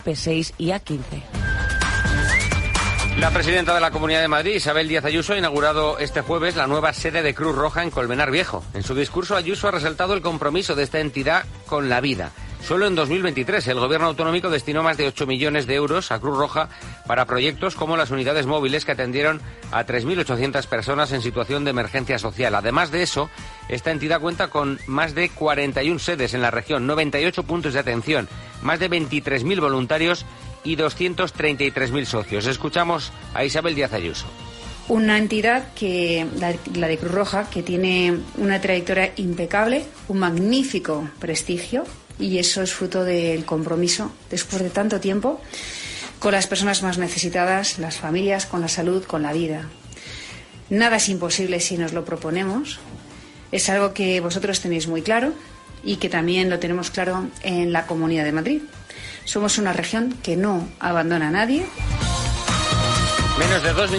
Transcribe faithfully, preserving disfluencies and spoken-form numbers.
P seis y A quince. La presidenta de la Comunidad de Madrid, Isabel Díaz Ayuso, ha inaugurado este jueves la nueva sede de Cruz Roja en Colmenar Viejo. En su discurso, Ayuso ha resaltado el compromiso de esta entidad con la vida. Solo en dos mil veintitrés el Gobierno autonómico destinó más de ocho millones de euros a Cruz Roja para proyectos como las unidades móviles que atendieron a tres mil ochocientas personas en situación de emergencia social. Además de eso, esta entidad cuenta con más de cuarenta y una sedes en la región, noventa y ocho puntos de atención, más de veintitrés mil voluntarios y doscientos treinta y tres mil socios. Escuchamos a Isabel Díaz Ayuso. Una entidad, que la, la de Cruz Roja, que tiene una trayectoria impecable, un magnífico prestigio, y eso es fruto del compromiso, después de tanto tiempo, con las personas más necesitadas, las familias, con la salud, con la vida. Nada es imposible si nos lo proponemos. Es algo que vosotros tenéis muy claro y que también lo tenemos claro en la Comunidad de Madrid. Somos una región que no abandona a nadie. Menos de dos